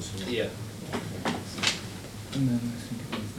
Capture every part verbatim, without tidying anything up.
Yeah. And then I think it was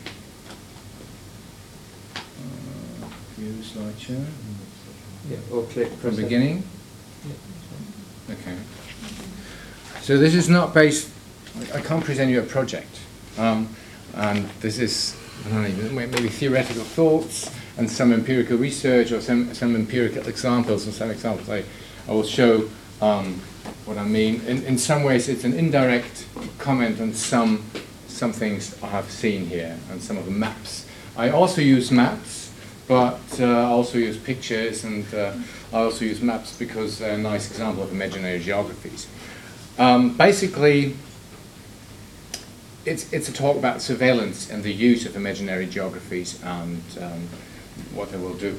that. Uh, view slideshow. Yeah, or click From press beginning. Yeah. Okay. So this is not based. I can't present you a project, um, and this is I don't know, maybe theoretical thoughts and some empirical research or some some empirical examples and some examples. I I will show um, what I mean. In in some ways, it's an indirect comment on some some things I have seen here and some of the maps. I also use maps, but uh, I also use pictures, and uh, I also use maps because they're a nice example of imaginary geographies. Um, basically, it's, it's a talk about surveillance and the use of imaginary geographies and um, what they will do.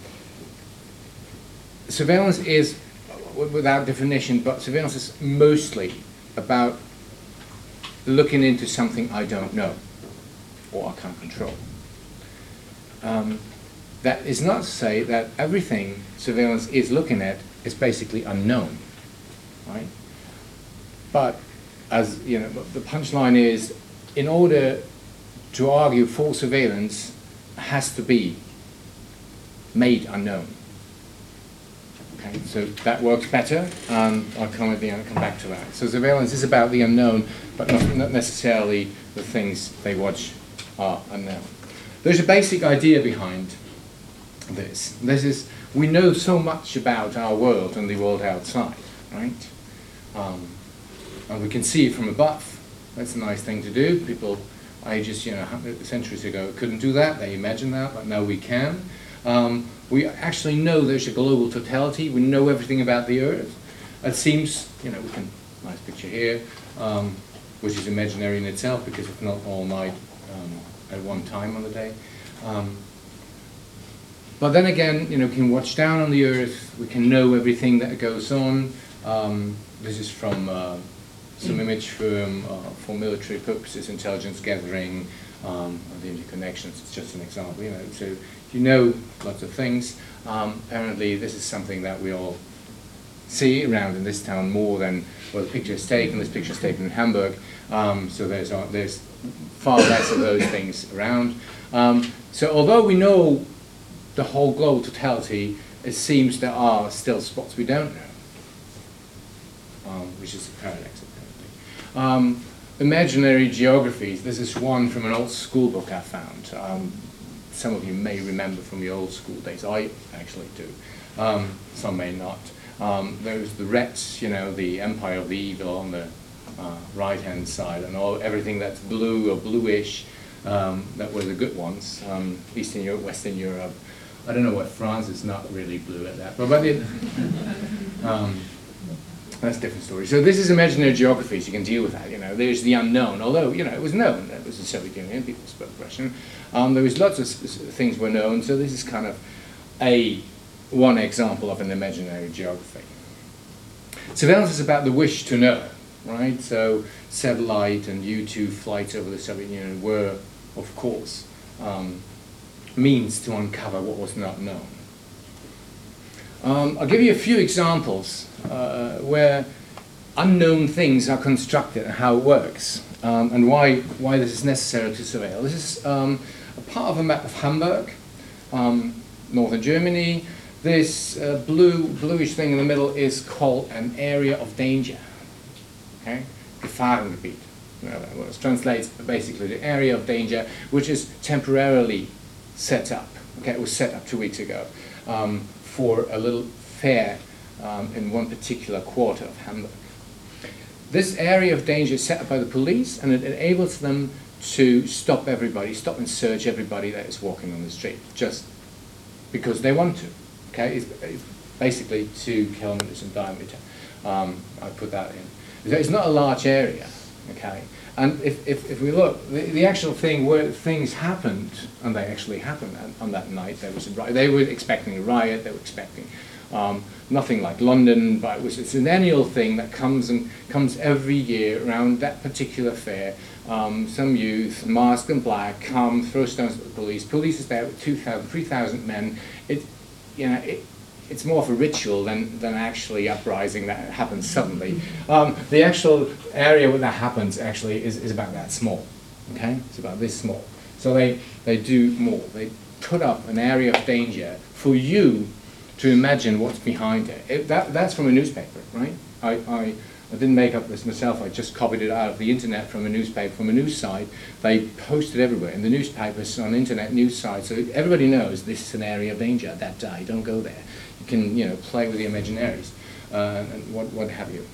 Surveillance is, without definition, but surveillance is mostly about looking into something I don't know or I can't control. Um, that is not to say that everything surveillance is looking at is basically unknown, right? But as you know, the punchline is, in order to argue for surveillance, has to be made unknown. Okay, so that works better, and I'll come at the end, come back to that. So surveillance is about the unknown, but not, not necessarily the things they watch are unknown. There's a basic idea behind this. This is, we know so much about our world and the world outside, right? Um, and we can see it from above. That's a nice thing to do. People, ages, you know, centuries ago couldn't do that. They imagined that, but now we can. Um, we actually know there's a global totality. We know everything about the Earth. It seems, you know, we can, nice picture here, um, which is imaginary in itself because it's not all night um, at one time on the day. Um, but then again, you know, we can watch down on the Earth. We can know everything that goes on. Um, this is from uh, some image from, uh, for military purposes, intelligence gathering, um, the interconnections. It's just an example, you know. So you know lots of things. Um, apparently, this is something that we all see around in this town more than, well, the picture is taken. This picture is taken in Hamburg. Um, so there's uh, there's far less of those things around. Um, so although we know the whole global totality, it seems there are still spots we don't know, um, which is a paradox apparently. Um, imaginary geographies. This is one from an old school book I found. Um, some of you may remember from your old school days. I actually do. Um, some may not. Um, there's the Reds, you know, the Empire of the Evil on the uh, right-hand side, and all everything that's blue or bluish. Um, that were the good ones. Um, Eastern Europe, Western Europe. I don't know what France is not really blue at that, but, but it, um, that's a different story. So this is imaginary geography, so you can deal with that. You know, there's the unknown, although you know it was known that it was the Soviet Union. People spoke Russian. Um, there was lots of things were known. So this is kind of a one example of an imaginary geography. Surveillance is about the wish to know, right? So satellite and U two flights over the Soviet Union were, of course, um, means to uncover what was not known. Um, I'll give you a few examples uh, where unknown things are constructed and how it works, um, and why, why this is necessary to surveil. This is um, a part of a map of Hamburg, um, northern Germany. This uh, blue, bluish thing in the middle is called an area of danger. Okay? Gefahrengebiet. Well, it translates basically the area of danger, which is temporarily set up. Okay, it was set up two weeks ago um, for a little fair um, in one particular quarter of Hamburg. This area of danger is set up by the police, and it enables them to stop everybody, stop and search everybody that is walking on the street, just because they want to. Okay, it's, it's basically two kilometers in diameter. Um, I put that in. So it's not a large area. Okay, and if, if, if we look, the, the actual thing where things happened, and they actually happened on, on that night, there was a riot. They were expecting a riot, they were expecting um, nothing like London, but it was, it's an annual thing that comes and comes every year around that particular fair. Um, some youth, masked in black, come, throw stones at the police. Police is there with two thousand, three thousand men. It, you know, it, it's more of a ritual than, than actually uprising that happens suddenly. Um, the actual area where that happens actually is, is about that small, okay? It's about this small. So they, they do more. They put up an area of danger for you to imagine what's behind it. it that, that's from a newspaper, right? I, I, I didn't make up this myself. I just copied it out of the internet from a newspaper, from a news site. They posted everywhere in the newspapers, on internet news sites, so everybody knows this is an area of danger that day. Don't go there. You can, you know, play with the imaginaries uh, and what, what have you.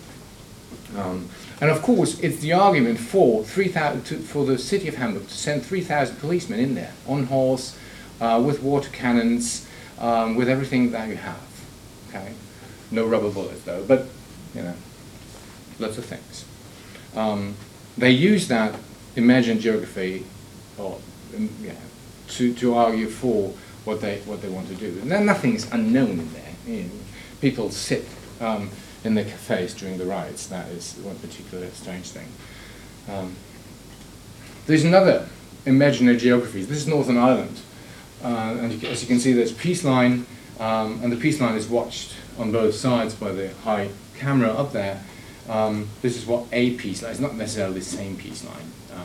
Um, and of course, it's the argument for three thousand to, for the city of Hamburg to send three thousand policemen in there on horse, uh, with water cannons, um, with everything that you have. Okay, no rubber bullets though, but you know, lots of things. Um, they use that imagined geography, or um, yeah, to to argue for what they what they want to do. And then nothing is unknown in there. You know, people sit um, in the cafes during the riots. That is one particular strange thing. Um, there's another imaginary geography. This is Northern Ireland, uh, and you can, as you can see, there's peace line, um, and the peace line is watched on both sides by the high camera up there. Um, this is what a peace line. It's not necessarily the same peace line um,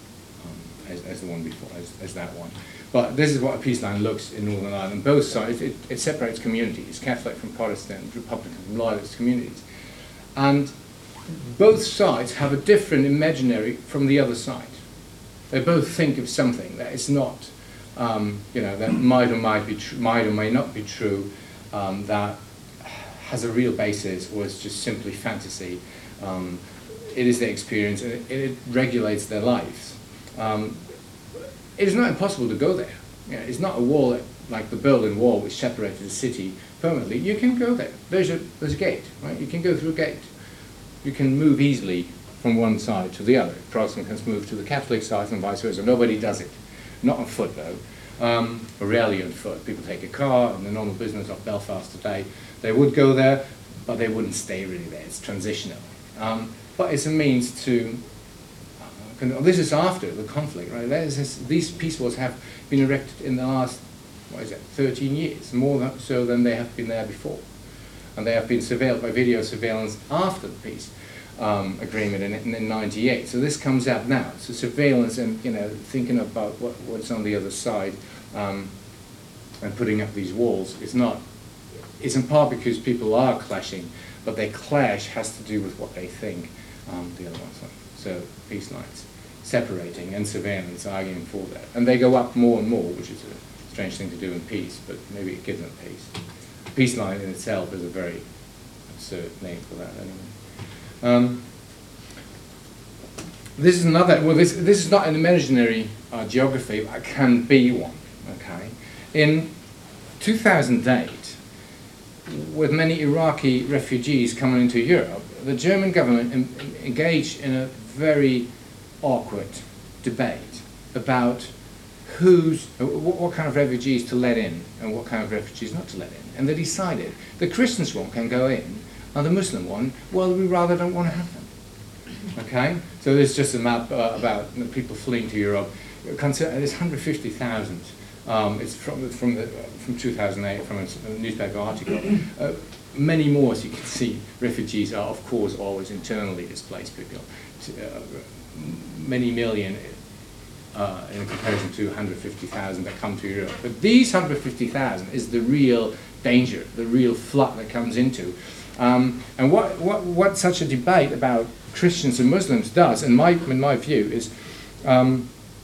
um, as, as the one before, as, as that one. But this is what a peace line looks in Northern Ireland. Both sides, it, it separates communities, Catholic from Protestant, Republican from Loyalist communities. And both sides have a different imaginary from the other side. They both think of something that is not, um, you know, that might or might be true, might or may not be true, um, that has a real basis, or is just simply fantasy. Um, it is their experience, and it, it regulates their lives. Um, It is not impossible to go there. You know, it's not a wall that, like the Berlin Wall, which separated the city permanently. You can go there. There's a, there's a gate, right? You can go through a gate. You can move easily from one side to the other. Protestants move to the Catholic side and vice versa. Nobody does it. Not on foot, though. Um, or rarely on foot. People take a car, and the normal business of Belfast today, they would go there, but they wouldn't stay really there. It's transitional. Um, but it's a means to... This is after the conflict, right? That is, these peace walls have been erected in the last, what is it, thirteen years, more than, so than they have been there before. And they have been surveilled by video surveillance after the peace um, agreement in, in ninety-eight. So this comes out now. So surveillance and, you know, thinking about what, what's on the other side um, and putting up these walls is not, it's in part because people are clashing, but their clash has to do with what they think um, the other ones are. So peace lines, separating, and surveillance, arguing for that. And they go up more and more, which is a strange thing to do in peace, but maybe it gives them peace. Peace line in itself is a very absurd name for that anyway. Um, this is another, well this, this is not an imaginary uh, geography, but it can be one, okay? In two thousand eight, with many Iraqi refugees coming into Europe, the German government em engaged in a very awkward debate about who's, what, what kind of refugees to let in and what kind of refugees not to let in. And they decided the Christians one can go in and the Muslim one, well, we rather don't want to have them. Okay? So there's just a map uh, about you know, people fleeing to Europe. Consider, there's one hundred fifty thousand. Um, it's from, from, the, from two thousand eight, from a, a newspaper article. Uh, many more, as you can see, refugees are, of course, always internally displaced people. Uh, many million uh, in comparison to one hundred fifty thousand that come to Europe. But these one hundred fifty thousand is the real danger, the real flood that comes into. Um, and what, what, what such a debate about Christians and Muslims does, in my, in my view, is um,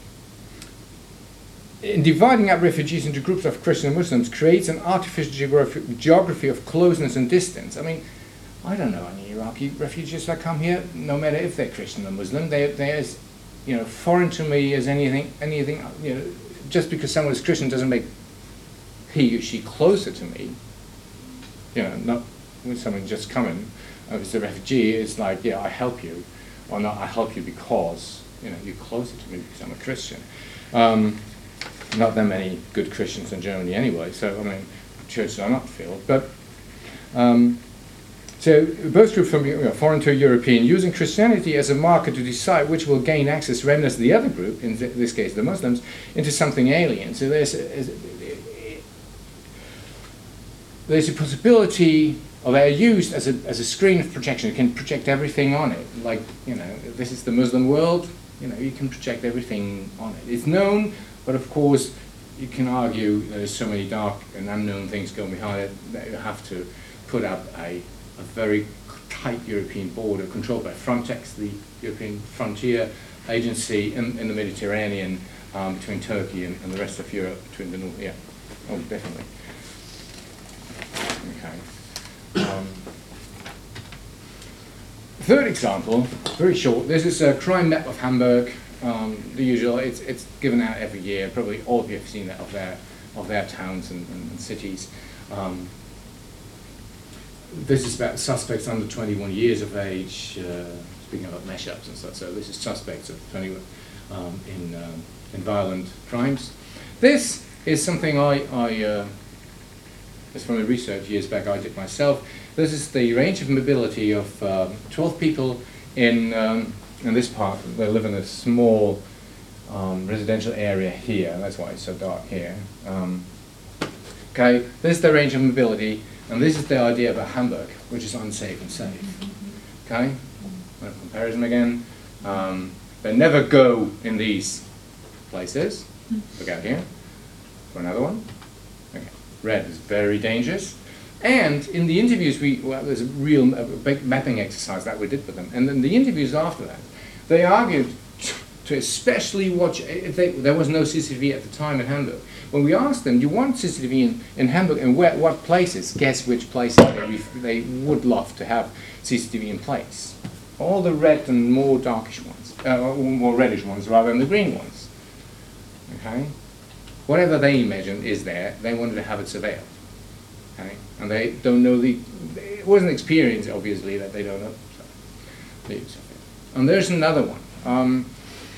in dividing up refugees into groups of Christians and Muslims creates an artificial geography, geography of closeness and distance. I mean, I don't know any Iraqi refugees that come here, no matter if they're Christian or Muslim. They, they're as, you know, foreign to me as anything, anything, you know, just because someone is Christian doesn't make he or she closer to me. You know, not when someone just coming, uh, if it's a refugee, it's like, yeah, I help you, or not, I help you because, you know, you're closer to me because I'm a Christian. Um, not that many good Christians in Germany anyway, so, I mean, churches are not filled, but, um, so both groups from you know, foreign to European, using Christianity as a marker to decide which will gain access rather than the other group, in th this case the Muslims, into something alien. So there's, a, there's a possibility, or they're used as a, as a screen of projection. You can project everything on it. Like, you know, if this is the Muslim world, you know, you can project everything on it. It's known, but of course, you can argue there's so many dark and unknown things going behind it that you have to put up a, a very tight European border controlled by Frontex, the European Frontier Agency in, in the Mediterranean, um, between Turkey and, and the rest of Europe, between the north, yeah, oh, definitely. Okay. Um, third example, very short. This is a crime map of Hamburg. Um, the usual. It's it's given out every year. Probably all of you have seen that of their of their towns and, and, and cities. Um, this is about suspects under twenty-one years of age. Uh, speaking about mashups and stuff. So this is suspects of twenty-one um, in um, in violent crimes. This is something I I. Uh, It's from a research years back I did myself. This is the range of mobility of um, twelve people in, um, in this part. They live in a small um, residential area here. That's why it's so dark here. Um, okay, this is the range of mobility, and this is the idea about Hamburg, which is unsafe and safe. Okay, comparison again. Um, they never go in these places. Look out here for another one. Okay. Red is very dangerous. And in the interviews, we well, there's a real a big mapping exercise that we did with them. And then the interviews after that, they argued to especially watch, if they, there was no C C T V at the time in Hamburg. When we asked them, do you want C C T V in, in Hamburg, and where, what places? Guess which places they, they would love to have C C T V in place. All the red and more darkish ones, uh, more reddish ones rather than the green ones. Okay? Whatever they imagine is there, they wanted to have it surveilled. Okay? And they don't know the, it wasn't experience, obviously, that they don't know. So they use it. And there's another one. Um,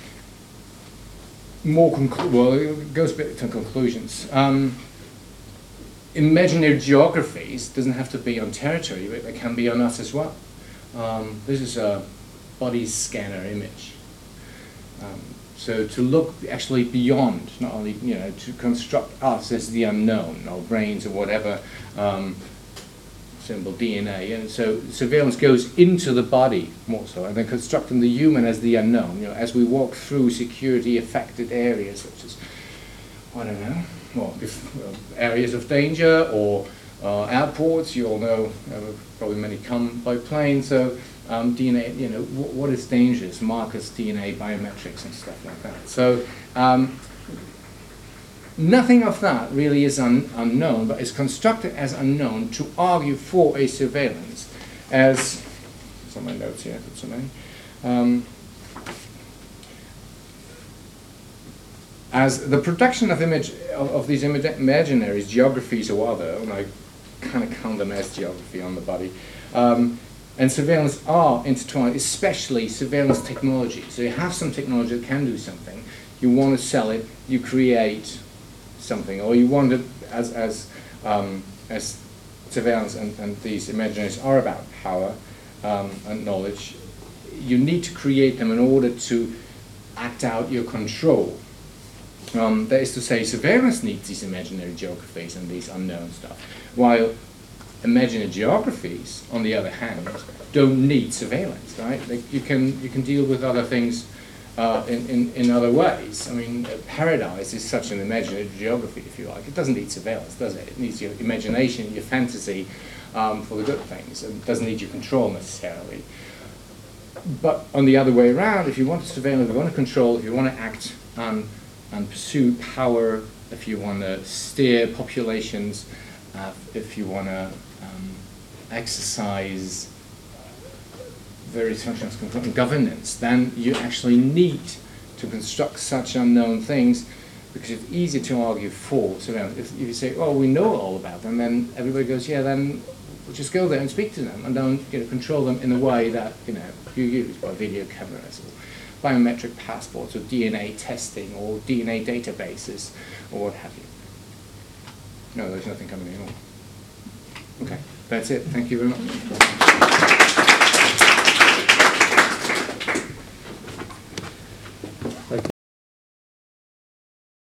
more, conclu well, it goes a bit to conclusions. Um, imaginary geographies doesn't have to be on territory, but they can be on us as well. Um, this is a body scanner image. Um, So to look actually beyond, not only, you know, to construct us as the unknown, our brains or whatever, um, symbol D N A. And so surveillance goes into the body more so, and then constructing the human as the unknown. You know, as we walk through security-affected areas, such as, I don't know, well, if, uh, areas of danger or uh, airports. You all know, uh, probably many come by plane. So. Um, D N A, you know, w what is dangerous, markers, D N A, biometrics and stuff like that. So um, nothing of that really is un unknown, but it's constructed as unknown to argue for a surveillance as, some of my notes here, I put so many, um, as the production of image, of, of these imag imaginaries, geographies or other, and I kind of count them as geography on the body, um, and surveillance are intertwined, especially surveillance technology. So you have some technology that can do something, you want to sell it, you create something, or you want to, as, as, um, as surveillance and, and these imaginaries are about power um, and knowledge, you need to create them in order to act out your control. Um, that is to say, surveillance needs these imaginary geographies and these unknown stuff, while imaginary geographies, on the other hand, don't need surveillance, right? Like you can you can deal with other things uh, in, in in other ways. I mean, uh, paradise is such an imaginary geography, if you like. It doesn't need surveillance, does it? It needs your imagination, your fantasy um, for the good things. It doesn't need your control necessarily. But on the other way around, if you want to surveil, if you want to control, if you want to act um, and pursue power, if you want to steer populations, uh, if you want to um, exercise various functions of governance, then you actually need to construct such unknown things, because it's easy to argue for surveillance. If, if you say, oh, we know all about them, then everybody goes, yeah, then we'll just go there and speak to them and don't, you know, control them in the way that, you know, you use by video cameras or biometric passports or D N A testing or D N A databases or what have you. No, there's nothing coming anymore. Okay, that's it. Thank you very much.